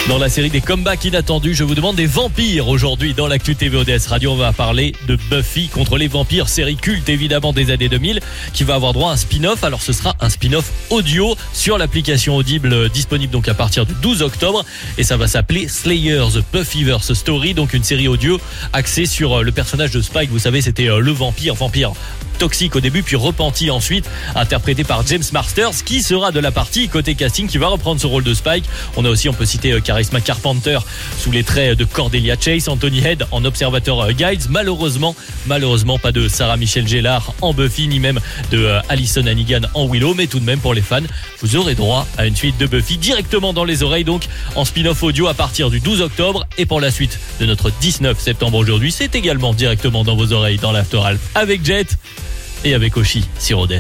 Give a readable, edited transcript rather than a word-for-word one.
Dans la série des comebacks inattendus, je vous demande des vampires. Aujourd'hui, dans l'actu TV ODS Radio, on va parler de Buffy contre les vampires, série culte évidemment des années 2000, qui va avoir droit à un spin-off. Alors ce sera un spin-off audio sur l'application Audible, disponible donc à partir du 12 octobre. Et ça va s'appeler Slayer The Buffyverse Story, donc une série audio axée sur le personnage de Spike. Vous savez, c'était le vampire toxique au début, puis repenti ensuite, interprété par James Marsters, qui sera de la partie côté casting, qui va reprendre ce rôle de Spike. On peut citer Charisma Carpenter sous les traits de Cordelia Chase, Anthony Head en observateur Guides. Malheureusement, pas de Sarah Michelle Gellar en Buffy, ni même de Alison Hannigan en Willow, mais tout de même pour les fans, vous aurez droit à une suite de Buffy directement dans les oreilles, donc en spin-off audio à partir du 12 octobre. Et pour la suite de notre 19 septembre aujourd'hui, c'est également directement dans vos oreilles dans l'After Alpha avec Jet et avec Oshi sur ODS.